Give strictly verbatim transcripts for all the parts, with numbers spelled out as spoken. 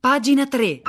Pagina tre.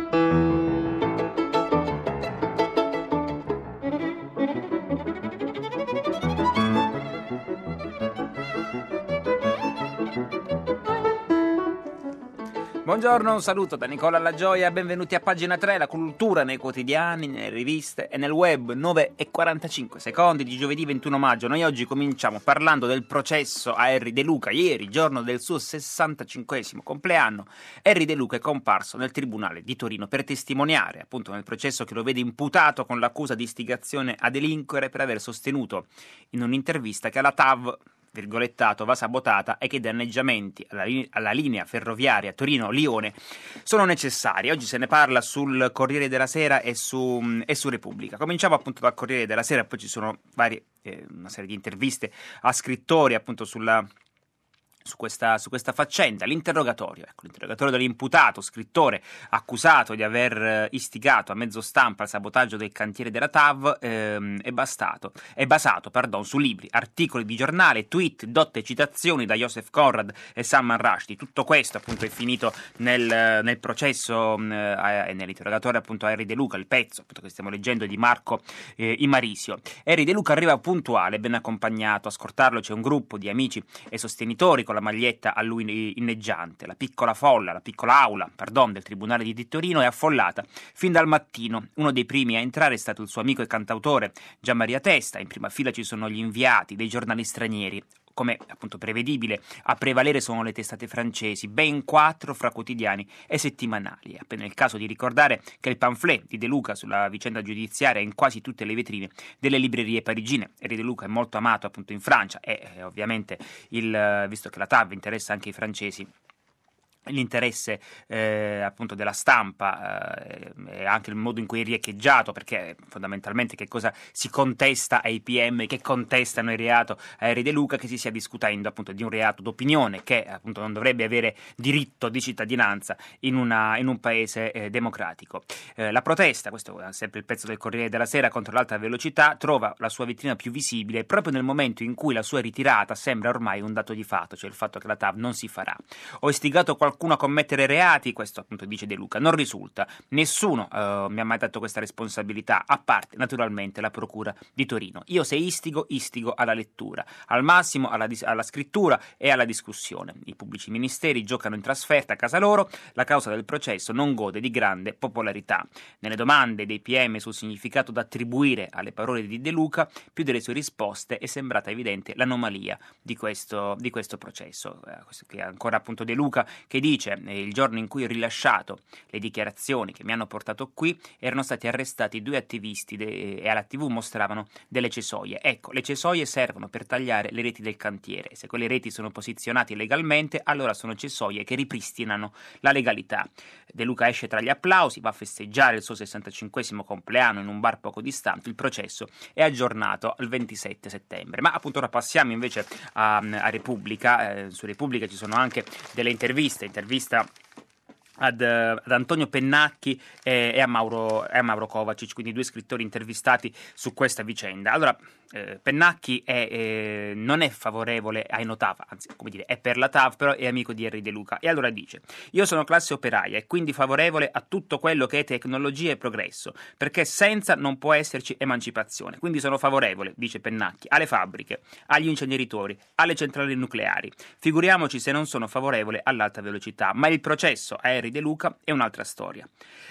Buongiorno, un saluto da Nicola Lagioia, benvenuti a Pagina tre, la cultura nei quotidiani, nelle riviste e nel web. Nove e quarantacinque secondi di giovedì ventuno maggio. Noi oggi cominciamo parlando del processo a Erri De Luca. Ieri, giorno del suo sessantacinquesimo compleanno, Erri De Luca è comparso nel tribunale di Torino per testimoniare, appunto nel processo che lo vede imputato con l'accusa di istigazione a delinquere per aver sostenuto in un'intervista che alla T A V virgolettato, va sabotata e che i danneggiamenti alla, li- alla linea ferroviaria Torino-Lione sono necessari. Oggi se ne parla sul Corriere della Sera e su, e su Repubblica. Cominciamo appunto dal Corriere della Sera, poi ci sono varie, eh, una serie di interviste a scrittori appunto sulla Su questa, su questa faccenda. L'interrogatorio, ecco, l'interrogatorio dell'imputato, scrittore accusato di aver istigato a mezzo stampa il sabotaggio del cantiere della T A V, ehm, è, bastato, è basato pardon, su libri, articoli di giornale, tweet, dotte citazioni da Joseph Conrad e Salman Rushdie. Tutto questo appunto è finito nel, nel processo e eh, nell'interrogatorio appunto a Erri De Luca. Il pezzo appunto che stiamo leggendo è di Marco eh, Imarisio. Erri De Luca arriva puntuale, ben accompagnato. A scortarlo c'è un gruppo di amici e sostenitori con la maglietta a lui inneggiante. La piccola folla, la piccola aula, pardon, del Tribunale di Torino è affollata fin dal mattino. Uno dei primi a entrare è stato il suo amico e cantautore Gian Maria Testa. In prima fila ci sono gli inviati dei giornali stranieri. Come appunto prevedibile, a prevalere sono le testate francesi, ben quattro fra quotidiani e settimanali. È appena il caso di ricordare che il pamphlet di De Luca sulla vicenda giudiziaria è in quasi tutte le vetrine delle librerie parigine. Erri De Luca è molto amato appunto in Francia e eh, ovviamente, il, visto che la T A V interessa anche i francesi, l'interesse eh, appunto della stampa eh, e anche il modo in cui è riecheggiato, perché fondamentalmente che cosa si contesta ai P M che contestano il reato a Erri De Luca, che si stia discutendo appunto di un reato d'opinione che appunto non dovrebbe avere diritto di cittadinanza in, una, in un paese eh, democratico. Eh, la protesta, questo è sempre il pezzo del Corriere della Sera, contro l'alta velocità trova la sua vetrina più visibile proprio nel momento in cui la sua ritirata sembra ormai un dato di fatto, cioè il fatto che la T A V non si farà. Ho istigato qualcuno qualcuno a commettere reati, questo appunto dice De Luca, non risulta. Nessuno uh, mi ha mai dato questa responsabilità, a parte naturalmente la Procura di Torino. Io se istigo, istigo alla lettura, al massimo alla, dis- alla scrittura e alla discussione. I pubblici ministeri giocano in trasferta a casa loro, la causa del processo non gode di grande popolarità. Nelle domande dei P M sul significato da attribuire alle parole di De Luca, più delle sue risposte è sembrata evidente l'anomalia di questo, di questo processo. Eh, questo che è ancora appunto De Luca che dice eh, il giorno in cui ho rilasciato le dichiarazioni che mi hanno portato qui erano stati arrestati due attivisti de- e alla tivù mostravano delle cesoie. Ecco, le cesoie servono per tagliare le reti del cantiere e se quelle reti sono posizionate legalmente allora sono cesoie che ripristinano la legalità. De Luca esce tra gli applausi, va a festeggiare il suo sessantacinquesimo compleanno in un bar poco distante. Il processo è aggiornato al ventisette settembre. Ma appunto ora passiamo invece a, a Repubblica. Eh, su Repubblica ci sono anche delle interviste intervista Ad, ad Antonio Pennacchi e, e, a Mauro, e a Mauro Kovacic, quindi due scrittori intervistati su questa vicenda. Allora, eh, Pennacchi è, eh, non è favorevole ai no T A V, anzi, come dire, è per la T A V, però è amico di Erri De Luca. E allora dice: io sono classe operaia e quindi favorevole a tutto quello che è tecnologia e progresso, perché senza non può esserci emancipazione. Quindi sono favorevole, dice Pennacchi, alle fabbriche, agli inceneritori, alle centrali nucleari. Figuriamoci se non sono favorevole all'alta velocità, ma il processo a Erri De Luca è un'altra storia.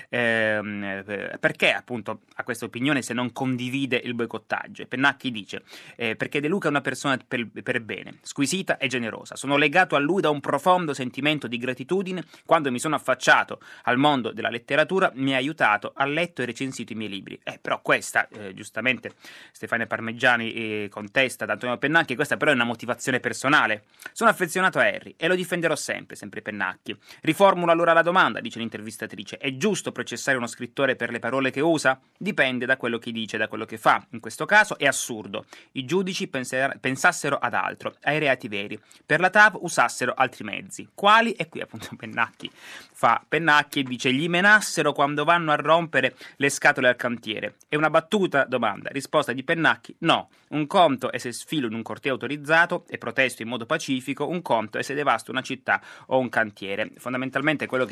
Eh, perché appunto ha questa opinione se non condivide il boicottaggio? E Pennacchi dice eh, perché De Luca è una persona per, per bene, squisita e generosa. Sono legato a lui da un profondo sentimento di gratitudine. Quando mi sono affacciato al mondo della letteratura mi ha aiutato, ha letto e recensito i miei libri. Eh, però questa, eh, giustamente Stefania Parmeggiani eh, contesta ad Antonio Pennacchi, questa però è una motivazione personale. Sono affezionato a Erri e lo difenderò sempre, sempre Pennacchi. Riformulo allora la domanda, dice l'intervistatrice: è giusto processare uno scrittore per le parole che usa? Dipende da quello che dice, da quello che fa. In questo caso è assurdo. I giudici penser- pensassero ad altro, ai reati veri. Per la T A V usassero altri mezzi. Quali? E qui appunto Pennacchi fa Pennacchi e dice: gli menassero quando vanno a rompere le scatole al cantiere. È una battuta? Domanda. Risposta di Pennacchi: no. Un conto è se sfilo in un corteo autorizzato e protesto in modo pacifico, un conto è se devasto una città o un cantiere. Fondamentalmente quello che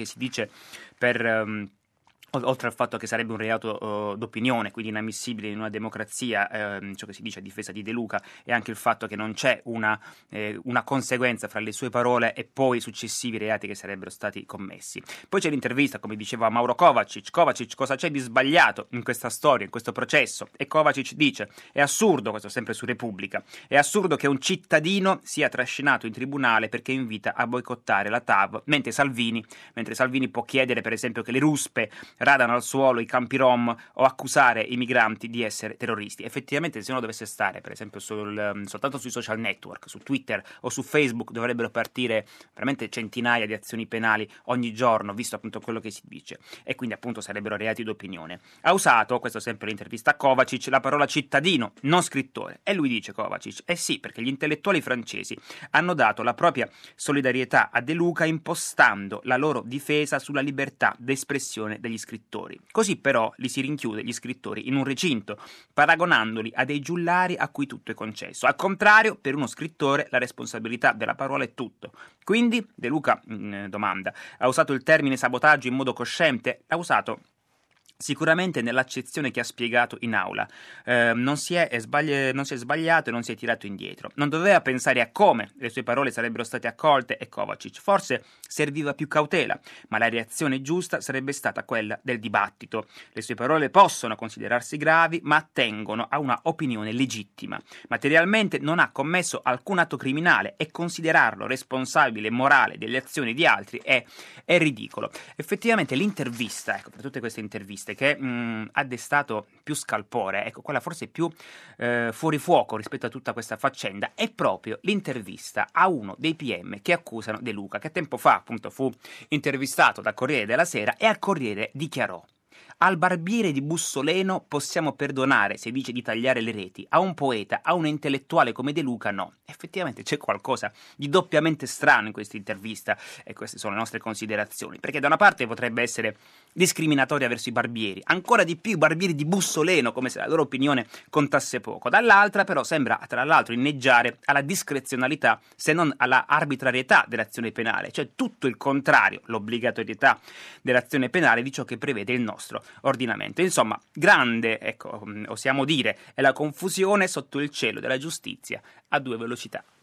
che si dice per... Um, oltre al fatto che sarebbe un reato uh, d'opinione, quindi inammissibile in una democrazia, ehm, ciò che si dice a difesa di De Luca, e anche il fatto che non c'è una, eh, una conseguenza fra le sue parole e poi i successivi reati che sarebbero stati commessi. Poi c'è l'intervista, come diceva Mauro Kovacic. Kovacic, cosa c'è di sbagliato in questa storia, in questo processo? E Kovacic dice: è assurdo, questo sempre su Repubblica, è assurdo che un cittadino sia trascinato in tribunale perché invita a boicottare la T A V, mentre Salvini, mentre Salvini può chiedere per esempio che le ruspe radano al suolo i campi rom o accusare i migranti di essere terroristi. Effettivamente, se uno dovesse stare per esempio sul, soltanto sui social network, su Twitter o su Facebook, dovrebbero partire veramente centinaia di azioni penali ogni giorno, visto appunto quello che si dice, e quindi appunto sarebbero reati d'opinione. Ha usato, questo sempre l'intervista a Kovacic, la parola cittadino, non scrittore, e lui dice, Kovacic, eh sì, perché gli intellettuali francesi hanno dato la propria solidarietà a De Luca impostando la loro difesa sulla libertà d'espressione degli scrittori. Così però li si rinchiude gli scrittori in un recinto, paragonandoli a dei giullari a cui tutto è concesso. Al contrario, per uno scrittore la responsabilità della parola è tutto. Quindi, De Luca mh, domanda, ha usato il termine sabotaggio in modo cosciente? L'ha usato sicuramente nell'accezione che ha spiegato in aula. Eh, non, si è sbagli- non si è sbagliato e non si è tirato indietro. Non doveva pensare a come le sue parole sarebbero state accolte e Kovacic. Forse serviva più cautela, ma la reazione giusta sarebbe stata quella del dibattito. Le sue parole possono considerarsi gravi, ma attengono a una opinione legittima. Materialmente non ha commesso alcun atto criminale e considerarlo responsabile morale delle azioni di altri è, è ridicolo. Effettivamente l'intervista, ecco, per tutte queste interviste che mh, ha destato più scalpore, ecco, quella forse più eh, fuori fuoco rispetto a tutta questa faccenda, è proprio l'intervista a uno dei P M che accusano De Luca, che tempo fa appunto fu intervistato da Corriere della Sera e al Corriere dichiarò: al barbiere di Bussoleno possiamo perdonare se dice di tagliare le reti, a un poeta, a un intellettuale come De Luca no. Effettivamente c'è qualcosa di doppiamente strano in questa intervista, e queste sono le nostre considerazioni, perché da una parte potrebbe essere discriminatoria verso i barbieri, ancora di più i barbieri di Bussoleno, come se la loro opinione contasse poco, dall'altra però sembra tra l'altro inneggiare alla discrezionalità se non alla arbitrarietà dell'azione penale, cioè tutto il contrario, l'obbligatorietà dell'azione penale di ciò che prevede il nostro ordinamento. Insomma, grande, ecco, osiamo dire, è la confusione sotto il cielo della giustizia a due velocità.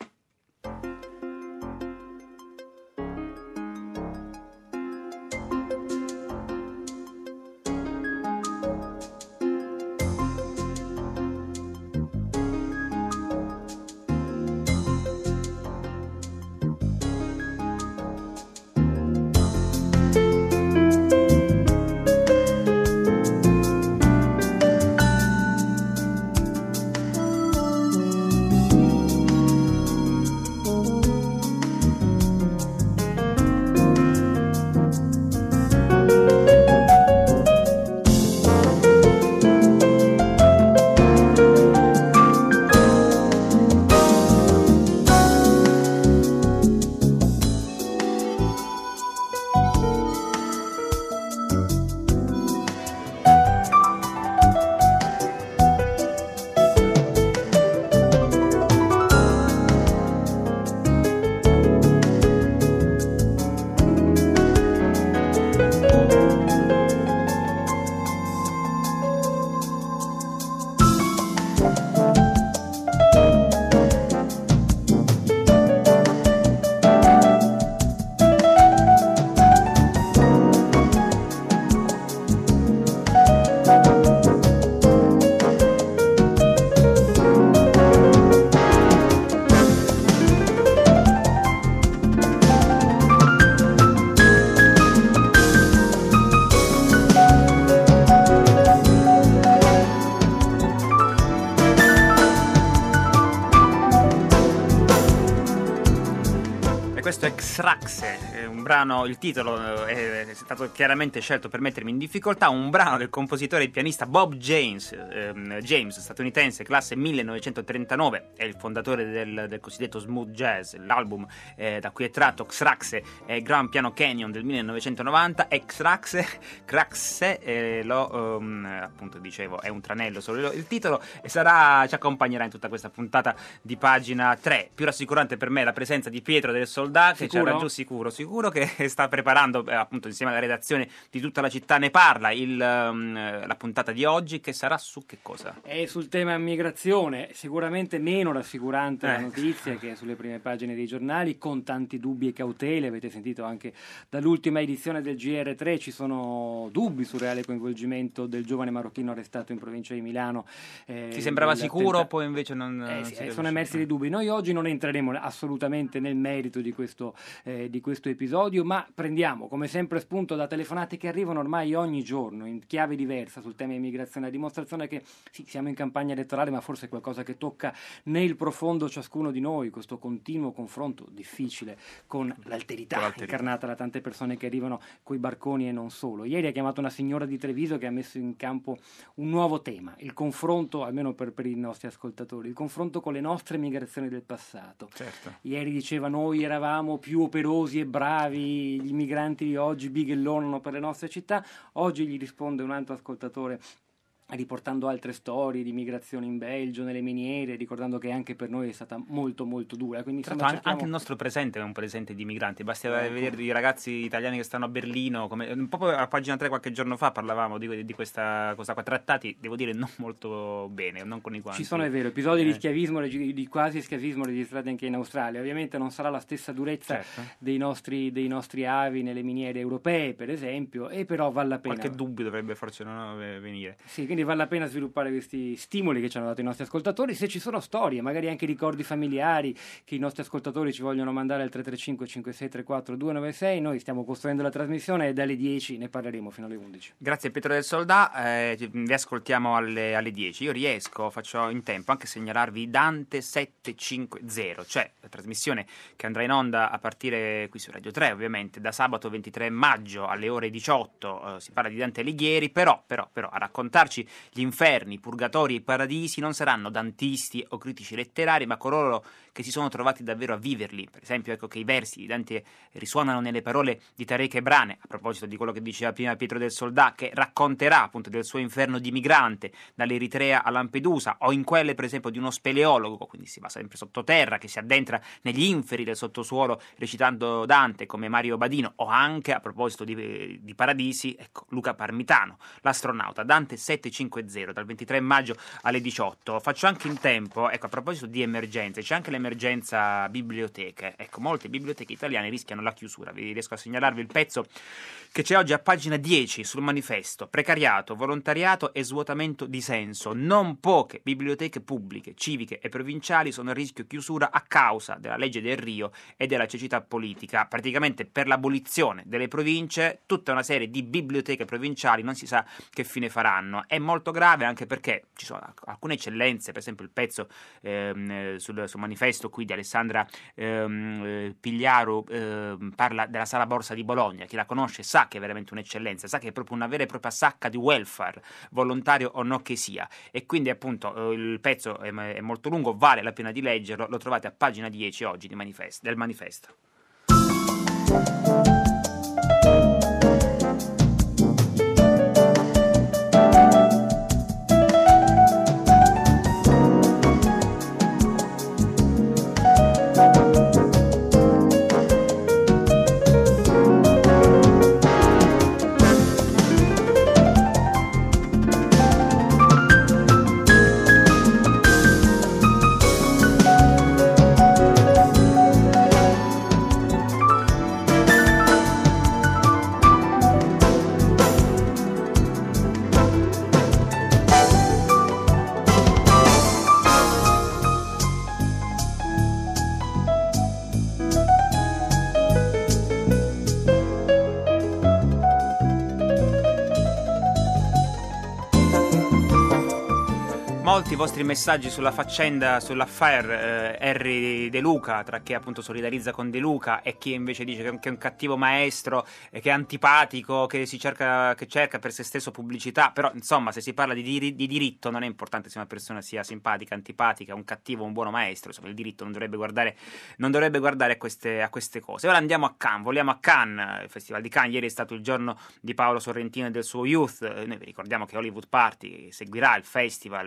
Questo è Xraxe, un brano, il titolo è stato chiaramente scelto per mettermi in difficoltà, un brano del compositore e pianista Bob James, ehm, James, statunitense, classe millenovecentotrentanove, è il fondatore del, del cosiddetto smooth jazz. L'album eh, da cui è tratto Xraxe è Grand Piano Canyon del millenovecentonovanta, e Xraxe, Xraxe eh, lo, um, appunto dicevo, è un tranello solo il titolo, e sarà, ci accompagnerà in tutta questa puntata di Pagina tre. Più rassicurante per me la presenza di Pietro del Soldato, che ci era giù sicuro, sicuro che che sta preparando, eh, appunto insieme alla redazione di Tutta la città ne parla, il, um, la puntata di oggi, che sarà su che cosa? È sul tema migrazione, sicuramente meno rassicurante eh. la notizia che è sulle prime pagine dei giornali, con tanti dubbi e cautele. Avete sentito anche dall'ultima edizione del G R tre, ci sono dubbi sul reale coinvolgimento del giovane marocchino arrestato in provincia di Milano. Eh, si sembrava sicuro, poi invece non... Eh, sì, si sono emersi dei dubbi. Noi oggi non entreremo assolutamente nel merito di questo, eh, di questo episodio, ma prendiamo come sempre spunto da telefonate che arrivano ormai ogni giorno in chiave diversa sul tema immigrazione, a dimostrazione che sì, siamo in campagna elettorale, ma forse è qualcosa che tocca nel profondo ciascuno di noi, questo continuo confronto difficile con l'alterità, con l'alterità incarnata da tante persone che arrivano coi barconi e non solo. Ieri ha chiamato una signora di Treviso che ha messo in campo un nuovo tema, il confronto, almeno per, per i nostri ascoltatori, il confronto con le nostre migrazioni del passato. Certo. Ieri diceva: noi eravamo più operosi e bravi, gli immigranti di oggi bighellonano per le nostre città. Oggi gli risponde un altro ascoltatore riportando altre storie di migrazione in Belgio, nelle miniere, ricordando che anche per noi è stata molto molto dura. Quindi Tra insomma, l'altro cerchiamo... anche il nostro presente è un presente di migranti, basta ecco. vedere i ragazzi italiani che stanno a Berlino, come, un po' a pagina tre qualche giorno fa parlavamo di, di questa cosa qua, trattati, devo dire, non molto bene, non con i quanti. Ci sono, è vero, episodi eh. di schiavismo, di quasi schiavismo registrati anche in Australia. Ovviamente non sarà la stessa durezza certo. dei nostri, dei nostri avi nelle miniere europee, per esempio, e però vale la pena. Qualche dubbio dovrebbe forse non venire. Sì, quindi vale la pena sviluppare questi stimoli che ci hanno dato i nostri ascoltatori. Se ci sono storie, magari anche ricordi familiari che i nostri ascoltatori ci vogliono mandare al tre tre cinque cinque sei tre quattro due nove sei, noi stiamo costruendo la trasmissione e dalle dieci ne parleremo fino alle undici. Grazie Pietro del Soldà, eh, vi ascoltiamo alle, alle dieci. Io riesco, faccio in tempo anche a segnalarvi Dante settecentocinquanta, cioè la trasmissione che andrà in onda a partire qui su Radio tre, ovviamente da sabato ventitré maggio alle ore diciotto. Eh, si parla di Dante Alighieri, però, però, però a raccontarci gli inferni, i purgatori e i paradisi non saranno dantisti o critici letterari, ma coloro che si sono trovati davvero a viverli. Per esempio, ecco che i versi di Dante risuonano nelle parole di Tarek Ebrane, a proposito di quello che diceva prima Pietro del Soldà, che racconterà appunto del suo inferno di migrante dall'Eritrea a Lampedusa, o in quelle per esempio di uno speleologo, quindi si va sempre sottoterra, che si addentra negli inferi del sottosuolo recitando Dante, come Mario Badino, o anche, a proposito di, di paradisi, ecco Luca Parmitano, l'astronauta. Dante settecentocinquanta dal ventitré maggio alle diciotto. Faccio anche in tempo, ecco, a proposito di emergenze, c'è anche l'emergenza biblioteche. Ecco, molte biblioteche italiane rischiano la chiusura. Vi riesco a segnalarvi il pezzo che c'è oggi a pagina dieci sul manifesto. Precariato, volontariato e svuotamento di senso. Non poche biblioteche pubbliche, civiche e provinciali sono a rischio chiusura a causa della legge del Rio e della cecità politica. Praticamente per l'abolizione delle province, tutta una serie di biblioteche provinciali non si sa che fine faranno. È molto grave anche perché ci sono alcune eccellenze, per esempio il pezzo ehm, sul, sul manifesto qui di Alessandra ehm, Pigliaro ehm, parla della Sala Borsa di Bologna. Chi la conosce sa che è veramente un'eccellenza, sa che è proprio una vera e propria sacca di welfare, volontario o no che sia, e quindi appunto il pezzo è, è molto lungo, vale la pena di leggerlo, lo trovate a pagina dieci oggi di manifesto, del manifesto. Molti vostri messaggi sulla faccenda, sull'affaire eh, Harry De Luca, tra chi appunto solidarizza con De Luca e chi invece dice che è un cattivo maestro, eh, che è antipatico, che si cerca, che cerca per se stesso pubblicità. Però insomma, se si parla di, diri- di diritto non è importante se una persona sia simpatica, antipatica, un cattivo o un buono maestro. Insomma, il diritto non dovrebbe guardare, non dovrebbe guardare a queste, a queste cose. Ora andiamo a Cannes, voliamo a Cannes, il Festival di Cannes. Ieri è stato il giorno di Paolo Sorrentino e del suo Youth. Noi vi ricordiamo che Hollywood Party seguirà il festival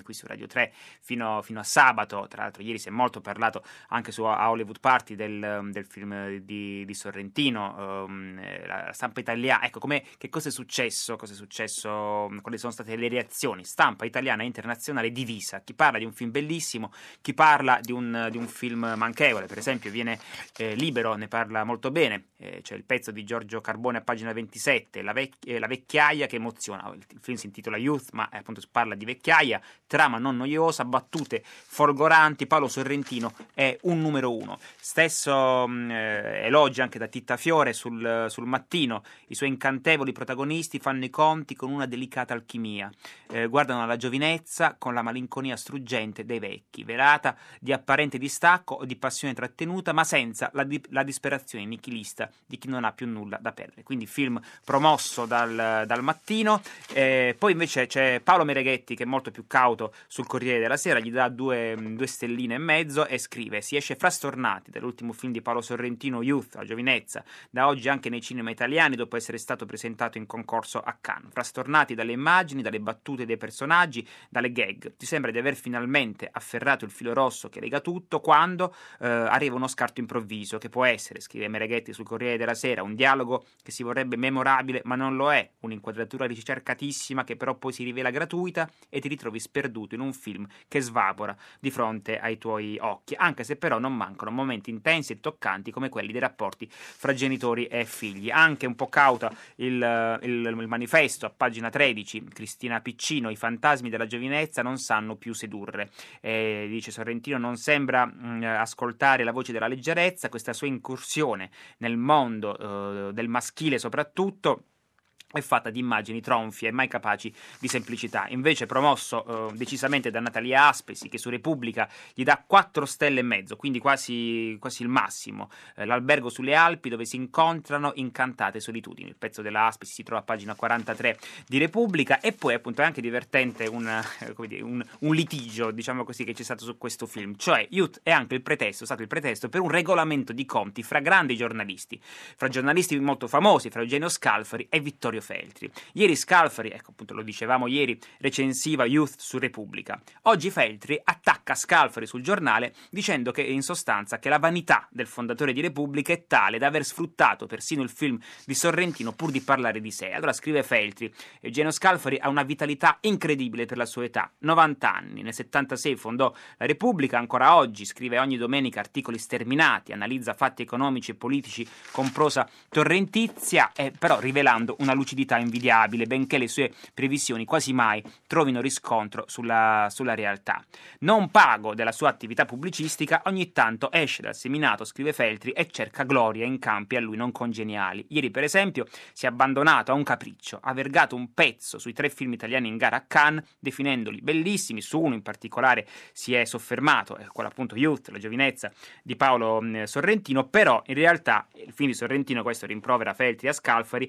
qui su Radio tre fino, fino a sabato. Tra l'altro ieri si è molto parlato anche su a Hollywood Party del, del film di, di Sorrentino, um, la stampa italiana. Ecco, come, che cosa è successo? Cosa è successo? Quali sono state le reazioni? Stampa italiana e internazionale divisa. Chi parla di un film bellissimo, chi parla di un, di un film manchevole. Per esempio viene eh, Libero, ne parla molto bene, eh, c'è il pezzo di Giorgio Carbone a pagina ventisette, la, vec- eh, la vecchiaia che emoziona. Il, il film si intitola Youth, ma eh, appunto parla di vecchiaia, trama non noiosa, battute folgoranti. Paolo Sorrentino è un numero uno. Stesso mh, eh, elogi anche da Titta Fiore sul, sul Mattino. I suoi incantevoli protagonisti fanno i conti con una delicata alchimia, eh, guardano alla giovinezza con la malinconia struggente dei vecchi, velata di apparente distacco o di passione trattenuta, ma senza la, di- la disperazione nichilista di chi non ha più nulla da perdere. Quindi film promosso dal, dal Mattino. Eh, poi invece c'è Paolo Mereghetti, che è molto più cauto sul Corriere della Sera, gli dà due, due stelline e mezzo e scrive: si esce frastornati dall'ultimo film di Paolo Sorrentino, Youth, la giovinezza, da oggi anche nei cinema italiani dopo essere stato presentato in concorso a Cannes. Frastornati dalle immagini, dalle battute dei personaggi, dalle gag. Ti sembra di aver finalmente afferrato il filo rosso che lega tutto, quando eh, arriva uno scarto improvviso, che può essere, scrive Mereghetti sul Corriere della Sera, un dialogo che si vorrebbe memorabile ma non lo è, un'inquadratura ricercatissima che però poi si rivela gratuita e ti ritrovi sperduto in un film che svapora di fronte ai tuoi occhi, anche se però non mancano momenti intensi e toccanti come quelli dei rapporti fra genitori e figli. Anche un po' cauta il, il, il manifesto a pagina tredici, Cristina Piccino: i fantasmi della giovinezza non sanno più sedurre. Eh, dice Sorrentino, non sembra mh, ascoltare la voce della leggerezza, questa sua incursione nel mondo eh, del maschile soprattutto è fatta di immagini tronfie e mai capaci di semplicità. Invece promosso eh, decisamente da Natalia Aspesi, che su Repubblica gli dà quattro stelle e mezzo, quindi quasi, quasi il massimo. Eh, l'albergo sulle Alpi dove si incontrano incantate solitudini. Il pezzo della Aspesi si trova a pagina quarantatré di Repubblica. E poi appunto è anche divertente un, eh, come dire, un, un litigio, diciamo così, che c'è stato su questo film. Cioè Youth è anche il pretesto, è stato il pretesto per un regolamento di conti fra grandi giornalisti, fra giornalisti molto famosi, fra Eugenio Scalfari e Vittorio Feltri. Ieri Scalfari, ecco appunto lo dicevamo ieri, recensiva Youth su Repubblica. Oggi Feltri attacca Scalfari sul giornale dicendo che in sostanza che la vanità del fondatore di Repubblica è tale da aver sfruttato persino il film di Sorrentino pur di parlare di sé. Allora scrive Feltri: Eugenio Scalfari ha una vitalità incredibile per la sua età, novanta anni, nel settantasei fondò la Repubblica, ancora oggi scrive ogni domenica articoli sterminati, analizza fatti economici e politici con prosa torrentizia, eh, però rivelando una lucidità invidiabile, benché le sue previsioni quasi mai trovino riscontro sulla, sulla realtà. Non pago della sua attività pubblicistica, ogni tanto esce dal seminato, scrive Feltri, e cerca gloria in campi a lui non congeniali. Ieri per esempio si è abbandonato a un capriccio, ha vergato un pezzo sui tre film italiani in gara a Cannes, definendoli bellissimi. Su uno in particolare si è soffermato, è quello appunto Youth, la giovinezza di Paolo mh, Sorrentino, però in realtà il film di Sorrentino, questo rimprovera Feltri a Scalfari,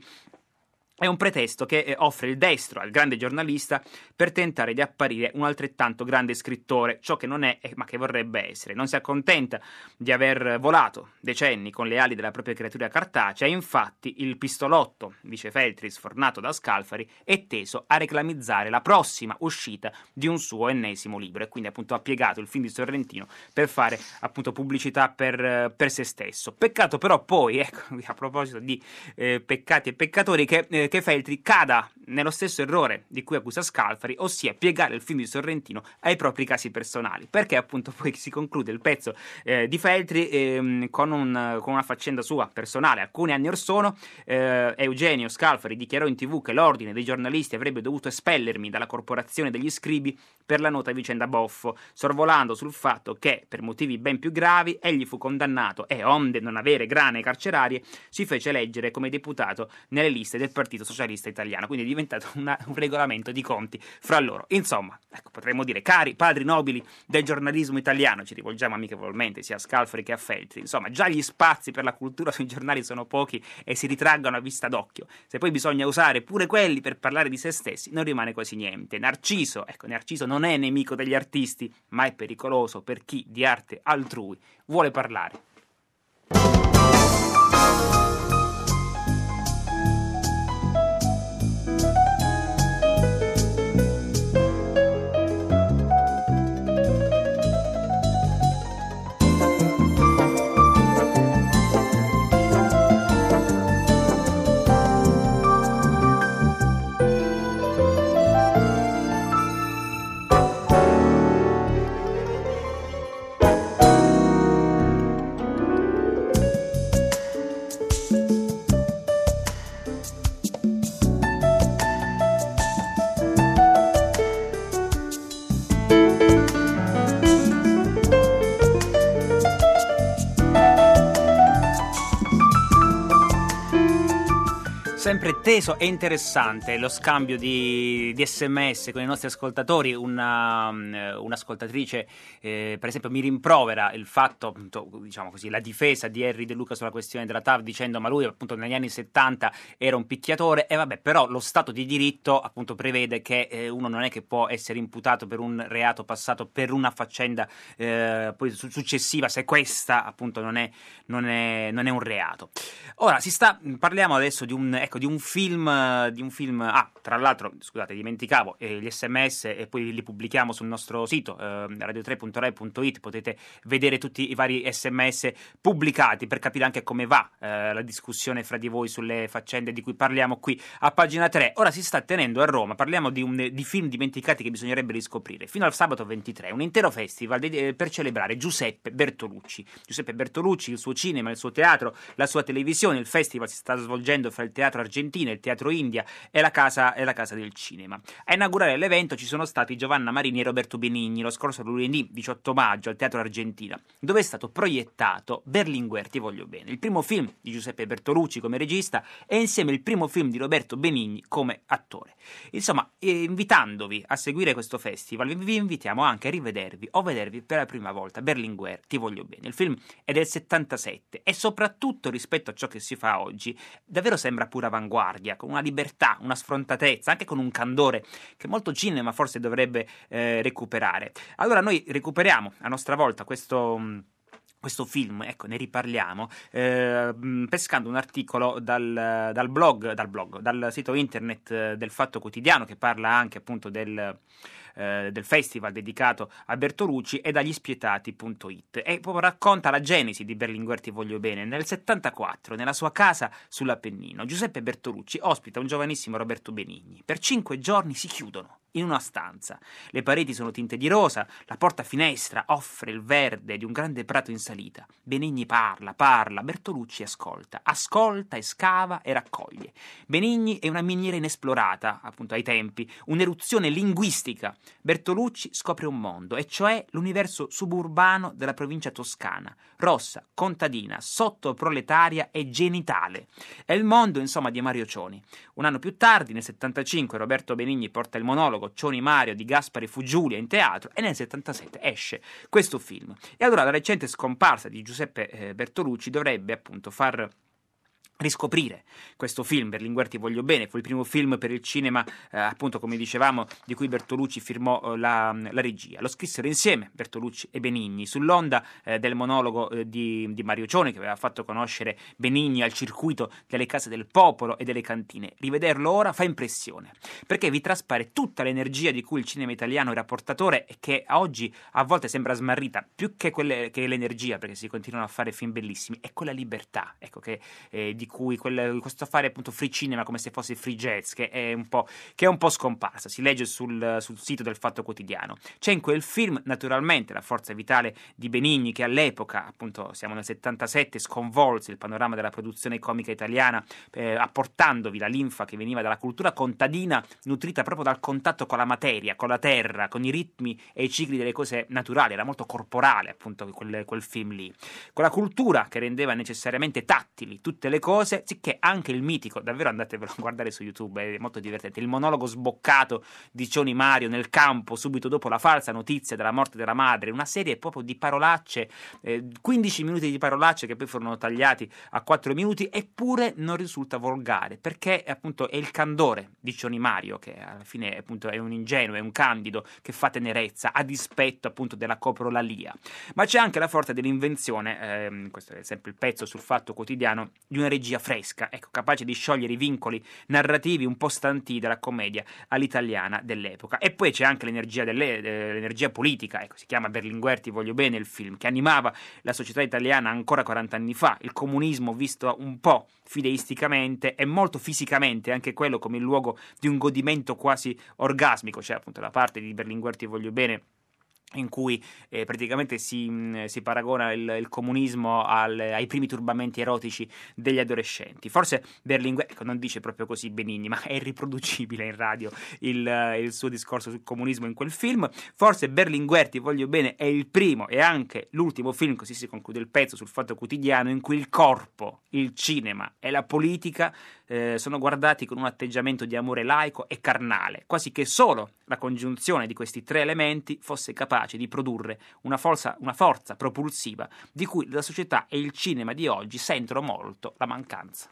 è un pretesto che offre il destro al grande giornalista per tentare di apparire un altrettanto grande scrittore, ciò che non è ma che vorrebbe essere. Non si accontenta di aver volato decenni con le ali della propria creatura cartacea, infatti il pistolotto, dice Feltri, sfornato da Scalfari, è teso a reclamizzare la prossima uscita di un suo ennesimo libro, e quindi appunto ha piegato il film di Sorrentino per fare appunto pubblicità per, per se stesso. Peccato però poi, ecco, a proposito di eh, peccati e peccatori, che eh, che Feltri cada nello stesso errore di cui accusa Scalfari, ossia piegare il film di Sorrentino ai propri casi personali, perché appunto poi si conclude il pezzo eh, di Feltri eh, con, un, con una faccenda sua personale. Alcuni anni or sono eh, Eugenio Scalfari dichiarò in tv che l'ordine dei giornalisti avrebbe dovuto espellermi dalla corporazione degli scribi per la nota vicenda Boffo, sorvolando sul fatto che per motivi ben più gravi egli fu condannato e, onde non avere grane carcerarie, si fece eleggere come deputato nelle liste del Partito Socialista Italiano. Quindi è diventato una, un regolamento di conti fra loro. Insomma, ecco, potremmo dire, cari padri nobili del giornalismo italiano, ci rivolgiamo amichevolmente sia a Scalfari che a Feltri, insomma già gli spazi per la cultura sui giornali sono pochi e si ritraggono a vista d'occhio. Se poi bisogna usare pure quelli per parlare di se stessi, non rimane quasi niente. Narciso, ecco, Narciso non è nemico degli artisti, ma è pericoloso per chi di arte altrui vuole parlare. sempre teso e interessante lo scambio di, di sms con i nostri ascoltatori. Una, un'ascoltatrice eh, per esempio mi rimprovera il fatto, appunto, diciamo così, la difesa di Henry De Luca sulla questione della T A V, dicendo ma lui appunto negli anni settanta era un picchiatore, e vabbè, però lo Stato di diritto appunto prevede che eh, uno non è che può essere imputato per un reato passato per una faccenda eh, poi su- successiva, se questa appunto non è, non è, non è un reato. Ora si sta, parliamo adesso di un, ecco, di un film, di un film, ah, tra l'altro, scusate, dimenticavo, eh, gli sms e poi li pubblichiamo sul nostro sito, eh, radio tre punto rai punto it, potete vedere tutti i vari sms pubblicati per capire anche come va eh, la discussione fra di voi sulle faccende di cui parliamo qui a pagina tre. Ora si sta tenendo a Roma, parliamo di, un, di film dimenticati che bisognerebbe riscoprire, fino al sabato ventitré, un intero festival de- per celebrare Giuseppe Bertolucci. Giuseppe Bertolucci, il suo cinema, il suo teatro, la sua televisione. Il festival si sta svolgendo fra il Teatro Argentina, il Teatro India e la Casa, e la Casa del Cinema. A inaugurare l'evento ci sono stati Giovanna Marini e Roberto Benigni lo scorso lunedì diciotto maggio al Teatro Argentina, dove è stato proiettato Berlinguer Ti voglio bene, il primo film di Giuseppe Bertolucci come regista e insieme il primo film di Roberto Benigni come attore. Insomma, eh, invitandovi a seguire questo festival, vi, vi invitiamo anche a rivedervi o vedervi per la prima volta Berlinguer Ti voglio bene. Il film è del settantasette e soprattutto rispetto a ciò che si fa oggi davvero sembra pura avanguardia, con una libertà, una sfrontatezza, anche con un candore che molto cinema forse dovrebbe eh, recuperare. Allora noi recuperiamo a nostra volta questo mh, questo film, ecco, ne riparliamo eh, pescando un articolo dal, dal blog, dal blog, dal sito internet del Fatto Quotidiano, che parla anche appunto del Eh, del festival dedicato a Bertolucci, e dagli spietati punto it, e proprio racconta la genesi di Berlinguer Ti voglio bene. Nel settantaquattro, nella sua casa sull'Appennino, Giuseppe Bertolucci ospita un giovanissimo Roberto Benigni. Per cinque giorni si chiudono in una stanza. Le pareti sono tinte di rosa, la porta finestra offre il verde di un grande prato in salita. Benigni parla, parla, Bertolucci ascolta, ascolta e scava e raccoglie. Benigni è una miniera inesplorata, appunto ai tempi, un'eruzione linguistica. Bertolucci scopre un mondo, e cioè l'universo suburbano della provincia toscana, rossa, contadina, sottoproletaria e genitale. È il mondo, insomma, di Mario Cioni. Un anno più tardi, nel settantacinque, Roberto Benigni porta il monologo Cioni Mario di Gaspare fu Giulia in teatro, e nel settantasette esce questo film. E allora la recente scomparsa di Giuseppe eh, Bertolucci dovrebbe appunto far riscoprire questo film. Berlinguer Ti voglio bene fu il primo film per il cinema, eh, appunto come dicevamo, di cui Bertolucci firmò eh, la, la regia. Lo scrissero insieme Bertolucci e Benigni sull'onda eh, del monologo eh, di, di Mario Cioni, che aveva fatto conoscere Benigni al circuito delle case del popolo e delle cantine. Rivederlo ora fa impressione, perché vi traspare tutta l'energia di cui il cinema italiano era portatore e che oggi a volte sembra smarrita, più che, quelle, che l'energia, perché si continuano a fare film bellissimi, è quella libertà, ecco, che eh, di cui quel, questo affare appunto free cinema, come se fosse free jazz, che è un po', che è un po' scomparsa. Si legge sul, sul sito del Fatto Quotidiano. C'è in quel film naturalmente la forza vitale di Benigni, che all'epoca, appunto siamo nel settantasette, sconvolse il panorama della produzione comica italiana, eh, apportandovi la linfa che veniva dalla cultura contadina, nutrita proprio dal contatto con la materia, con la terra, con i ritmi e i cicli delle cose naturali. Era molto corporale appunto quel, quel film lì, con la cultura che rendeva necessariamente tattili tutte le cose, sicché anche il mitico, davvero andatevelo a guardare su YouTube, è molto divertente, il monologo sboccato di Cioni Mario nel campo subito dopo la falsa notizia della morte della madre, una serie proprio di parolacce, eh, quindici minuti di parolacce che poi furono tagliati a quattro minuti, eppure non risulta volgare, perché appunto è il candore di Cioni Mario, che alla fine appunto è un ingenuo, è un candido che fa tenerezza a dispetto appunto della coprolalia. Ma c'è anche la forza dell'invenzione, ehm, questo è sempre il pezzo sul Fatto Quotidiano, di una regia fresca, ecco, capace di sciogliere i vincoli narrativi un po' stanti della commedia all'italiana dell'epoca. E poi c'è anche l'energia, delle, eh, l'energia politica, ecco, si chiama Berlinguer Ti voglio bene il film, che animava la società italiana ancora quaranta anni fa, il comunismo visto un po' fideisticamente e molto fisicamente, anche quello come il luogo di un godimento quasi orgasmico. C'è appunto la parte di Berlinguer Ti voglio bene in cui eh, praticamente si, mh, si paragona il, il comunismo al, ai primi turbamenti erotici degli adolescenti. Forse Berlinguer, ecco, non dice proprio così Benigni, ma è irriproducibile in radio il, il suo discorso sul comunismo in quel film. Forse Berlinguer, Ti voglio bene, è il primo e anche l'ultimo film, così si conclude il pezzo, sul Fatto Quotidiano, in cui il corpo, il cinema e la politica eh, sono guardati con un atteggiamento di amore laico e carnale, quasi che solo la congiunzione di questi tre elementi fosse capace di produrre una forza, una forza propulsiva di cui la società e il cinema di oggi sentono molto la mancanza.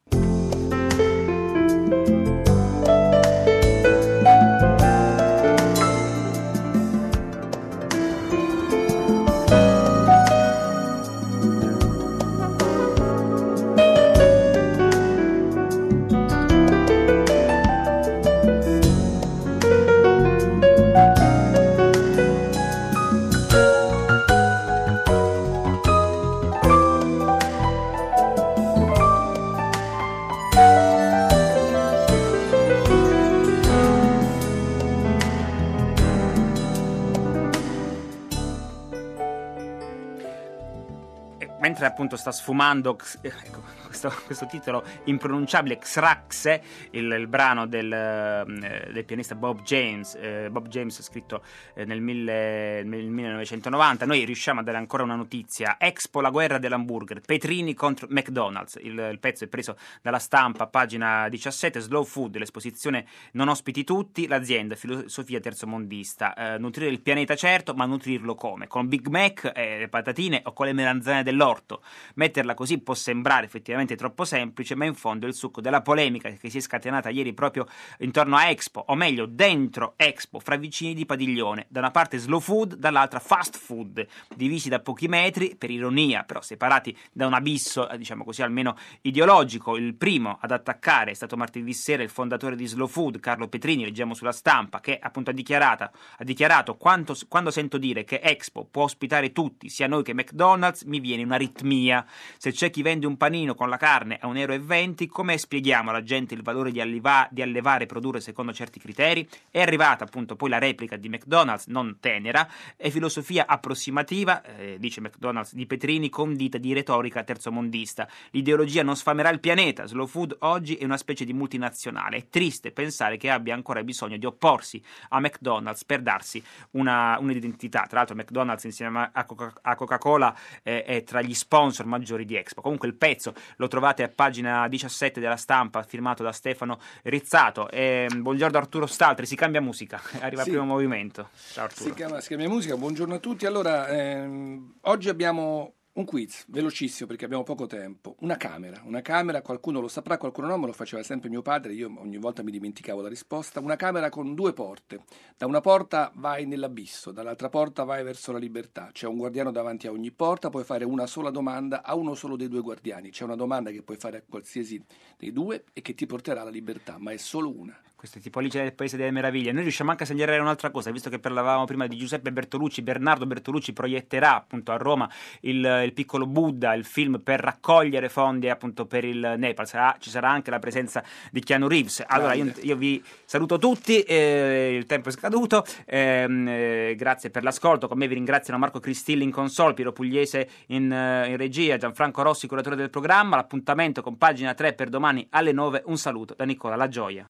Mentre appunto sta sfumando ecco, questo, questo titolo impronunciabile, Xraxe, il, il brano del, eh, del pianista Bob James, eh, Bob James scritto eh, nel, mille, nel millenovecentonovanta, noi riusciamo a dare ancora una notizia. Expo, la guerra dell'hamburger, Petrini contro McDonald's, il, il pezzo è preso dalla Stampa, pagina diciassette. Slow Food, l'esposizione non ospiti tutti, l'azienda filosofia terzomondista, eh, nutrire il pianeta certo, ma nutrirlo come? Con Big Mac, eh, le patatine o con le melanzane dell'orto? Metterla così può sembrare effettivamente troppo semplice, ma in fondo è il succo della polemica che si è scatenata ieri proprio intorno a Expo, o meglio dentro Expo, fra vicini di padiglione, da una parte slow food, dall'altra fast food, divisi da pochi metri, per ironia, però separati da un abisso, diciamo così, almeno ideologico. Il primo ad attaccare è stato martedì sera il fondatore di Slow Food, Carlo Petrini, leggiamo sulla Stampa, che appunto ha dichiarato, ha dichiarato quanto, quando sento dire che Expo può ospitare tutti, sia noi che McDonald's, mi viene una aritmia. Se c'è chi vende un panino con la carne a un euro e venti, come spieghiamo alla gente il valore di, alliva- di allevare e produrre secondo certi criteri? È arrivata appunto poi la replica di McDonald's, non tenera, e filosofia approssimativa, eh, dice McDonald's di Petrini, condita di retorica terzomondista. L'ideologia non sfamerà il pianeta. Slow Food oggi è una specie di multinazionale. È triste pensare che abbia ancora bisogno di opporsi a McDonald's per darsi una, un'identità. Tra l'altro McDonald's insieme a, Coca- a Coca-Cola eh, è tra gli sponsor maggiori di Expo. Comunque il pezzo lo trovate a pagina diciassette della Stampa, firmato da Stefano Rizzato. E, buongiorno Arturo Staltri, si cambia musica, arriva sì. il primo movimento. Ciao Arturo. Si chiama, si cambia musica, buongiorno a tutti. Allora, ehm, oggi abbiamo un quiz velocissimo perché abbiamo poco tempo. Una camera, una camera, qualcuno lo saprà, qualcuno no, me lo faceva sempre mio padre, io ogni volta mi dimenticavo la risposta. Una camera con due porte. Da una porta vai nell'abisso, dall'altra porta vai verso la libertà. C'è un guardiano davanti a ogni porta, puoi fare una sola domanda a uno solo dei due guardiani. C'è una domanda che puoi fare a qualsiasi dei due e che ti porterà alla libertà, ma è solo una. Questo è tipo Alice nel Paese delle Meraviglie. Noi riusciamo anche a segnalare un'altra cosa, visto che parlavamo prima di Giuseppe Bertolucci. Bernardo Bertolucci proietterà appunto a Roma il, il piccolo Buddha, il film per raccogliere fondi appunto per il Nepal. Sarà, ci sarà anche la presenza di Keanu Reeves. Allora io, io vi saluto tutti, eh, il tempo è scaduto, ehm, eh, grazie per l'ascolto. Con me vi ringraziano Marco Cristilli in console, Piero Pugliese in, in regia, Gianfranco Rossi curatore del programma. L'appuntamento con Pagina tre per domani alle nove. Un saluto da Nicola La Gioia.